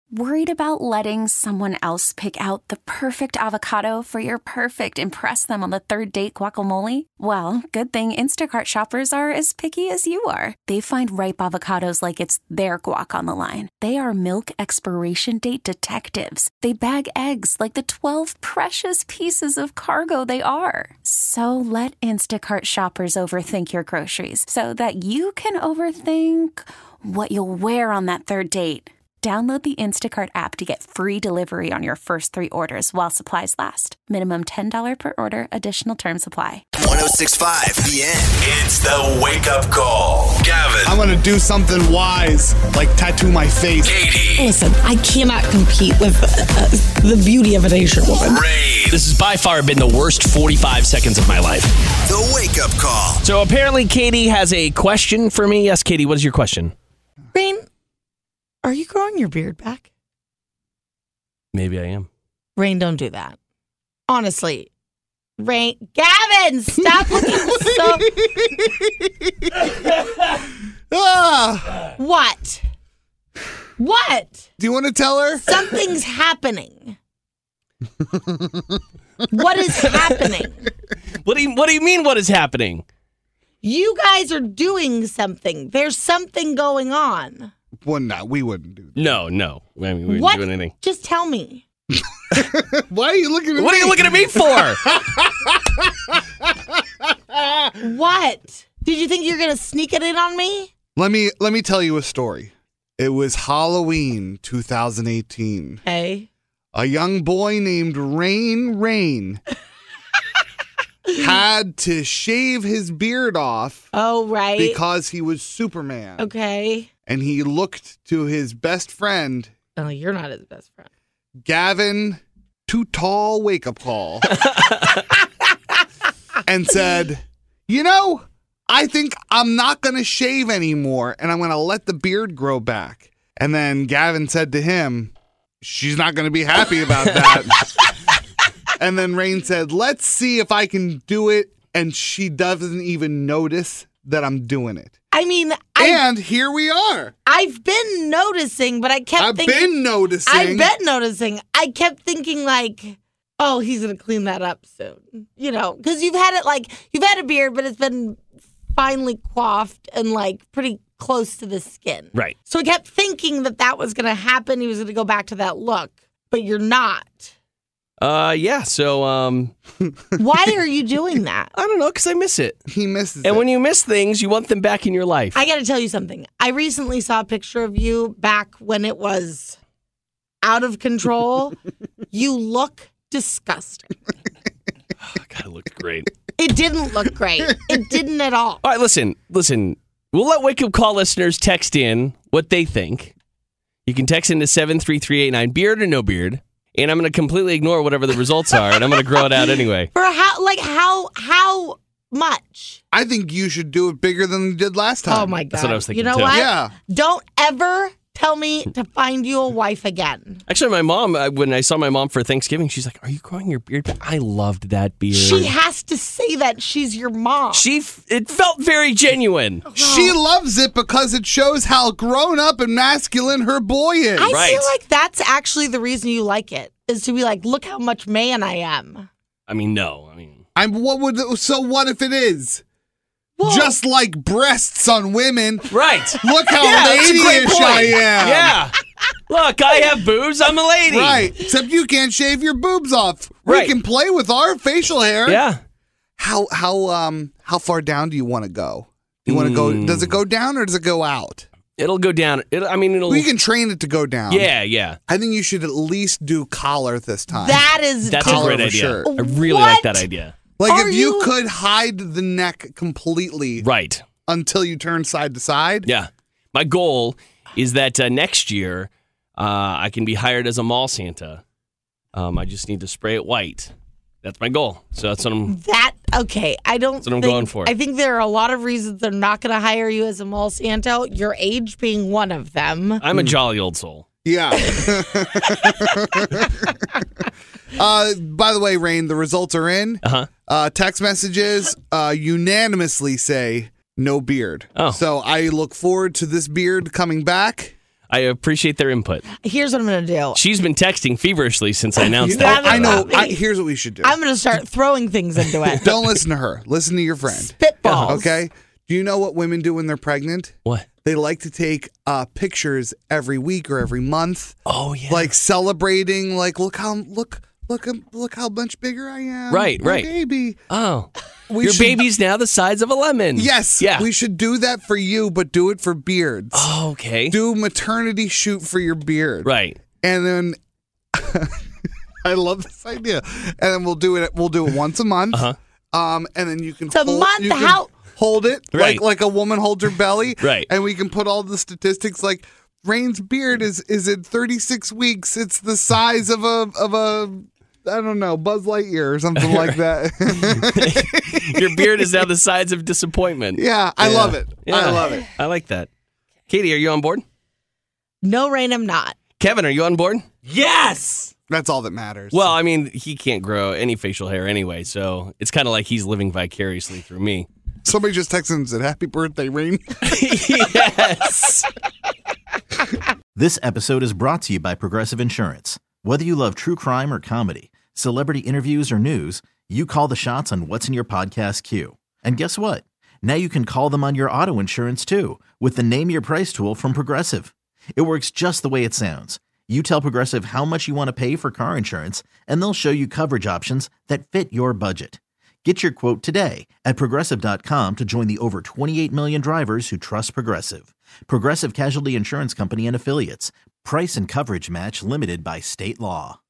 Worried about letting someone else pick out the perfect avocado for your perfect impress them on the third date guacamole? Well, good thing Instacart shoppers are as picky as you are. They find ripe avocados like it's their guac on the line. They are milk expiration date detectives. They bag eggs like the 12 precious pieces of cargo they are. So let Instacart shoppers overthink your groceries so that you can overthink what you'll wear on that third date. Download the Instacart app to get free delivery on your first 3 orders while supplies last. Minimum $10 per order. Additional terms apply. 106.5 The End. It's the wake-up call. Gavin. I'm going to do something wise, like tattoo my face. Katie. Listen, I cannot compete with the beauty of an Asian woman. Rain. This has by far been the worst 45 seconds of my life. The wake-up call. So apparently Katie has a question for me. Yes, Katie, what is your question? Rain, are you growing your beard back? Maybe I am. Rain, don't do that. Honestly. Rain. Gavin, stop looking so... What? What? Do you want to tell her? Something's happening. What is happening? What do you mean what is happening? You guys are doing something. There's something going on. Well, no, we wouldn't do that. No. I mean, we wouldn't What? do anything. Just tell me. Why are you looking at me? What are you looking at me for? What? Did you think you were going to sneak it in on me? Let me tell you a story. It was Halloween 2018. Hey. A young boy named Rain had to shave his beard off Oh, right. because he was Superman. Okay. And he looked to his best friend, Oh, you're not his best friend. Gavin, Too Tall Wake Up Call, and said, I think I'm not going to shave anymore, and I'm going to let the beard grow back. And then Gavin said to him, she's not going to be happy about that. And then Rain said, let's see if I can do it, and she doesn't even notice that I'm doing it. I mean, And here we are. I've been noticing, but I kept thinking... I've been noticing. I kept thinking like, oh, he's going to clean that up soon. Because you've had a beard, but it's been finely coiffed and pretty close to the skin. Right. So I kept thinking that was going to happen. He was going to go back to that look, but you're not. Yeah, so, Why are you doing that? I don't know, because I miss it. He misses it. And when you miss things, you want them back in your life. I got to tell you something. I recently saw a picture of you back when it was out of control. You look disgusting. God, it looked great. It didn't look great. It didn't at all. All right, listen. We'll let Wake Up Call listeners text in what they think. You can text into 73389, beard or no beard. And I'm going to completely ignore whatever the results are, and I'm going to grow it out anyway. For how much? I think you should do it bigger than you did last time. Oh my God. That's what I was thinking, You know too. what? Yeah. Don't ever tell me to find you a wife again. Actually, my mom, when I saw my mom for Thanksgiving, she's like, are you growing your beard back? I loved that beard. She has to say that she's your mom. It felt very genuine. She loves it because it shows how grown up and masculine her boy is. I Right. feel like that's actually the reason you like it, is to be like, look how much man I am. I mean, no. So what if it is? Well, Just like breasts on women. Right. Look how that's a great ladyish point. I am. Yeah. Look, I have boobs. I'm a lady. Right. Except you can't shave your boobs off. Right. We can play with our facial hair. Yeah. How far down do you want to go? You want to go? Does it go down or does it go out? It'll go down. We can train it to go down. Yeah. I think you should at least do collar this time. That's a Collar great of a idea. shirt. I really like that idea. Like Are if you you- could hide the neck completely Right. until you turn side to side. Yeah. My goal is that next year I can be hired as a mall Santa. I just need to spray it white. That's my goal. So that's what I'm... Okay, I don't That's what I'm going for. I think there are a lot of reasons they're not going to hire you as a mall Santa, your age being one of them. I'm a jolly old soul. Yeah. By the way, Rain, the results are in. Uh-huh. Text messages unanimously say no beard. Oh. So I look forward to this beard coming back. I appreciate their input. Here's what I'm going to do. She's been texting feverishly since I announced You know, that. I know. Here's what we should do. I'm going to start throwing things into it. Don't listen to her. Listen to your friend. Spitballs. Okay? Do you know what women do when they're pregnant? What? They like to take pictures every week or every month. Oh, yeah. Like celebrating, like, look how much bigger I am. Right, My right. baby. Oh. We Your should- baby's now the size of a lemon. Yes. Yeah. We should do that for you, but do it for beards. Oh, okay. Do maternity shoot for your beard. Right. And then I love this idea. And then we'll do it once a month. Uh-huh. And then you can It's a month. How? hold it Right. like a woman holds her belly. Right. And we can put all the statistics like Rain's beard is at 36 weeks. It's the size of a I don't know, Buzz Lightyear or something like that. Your beard is now the size of disappointment. Yeah, I love it. Yeah. I love it. I like that. Katie, are you on board? No, Rain, I'm not. Kevin, are you on board? Yes! That's all that matters. Well, I mean, he can't grow any facial hair anyway, so it's kind of like he's living vicariously through me. Somebody just texted and said, "Happy birthday, Rain." Yes. This episode is brought to you by Progressive Insurance. Whether you love true crime or comedy, celebrity interviews or news, you call the shots on what's in your podcast queue. And guess what? Now you can call them on your auto insurance too with the Name Your Price tool from Progressive. It works just the way it sounds. You tell Progressive how much you want to pay for car insurance, and they'll show you coverage options that fit your budget. Get your quote today at Progressive.com to join the over 28 million drivers who trust Progressive. Progressive Casualty Insurance Company and Affiliates. Price and coverage match limited by state law.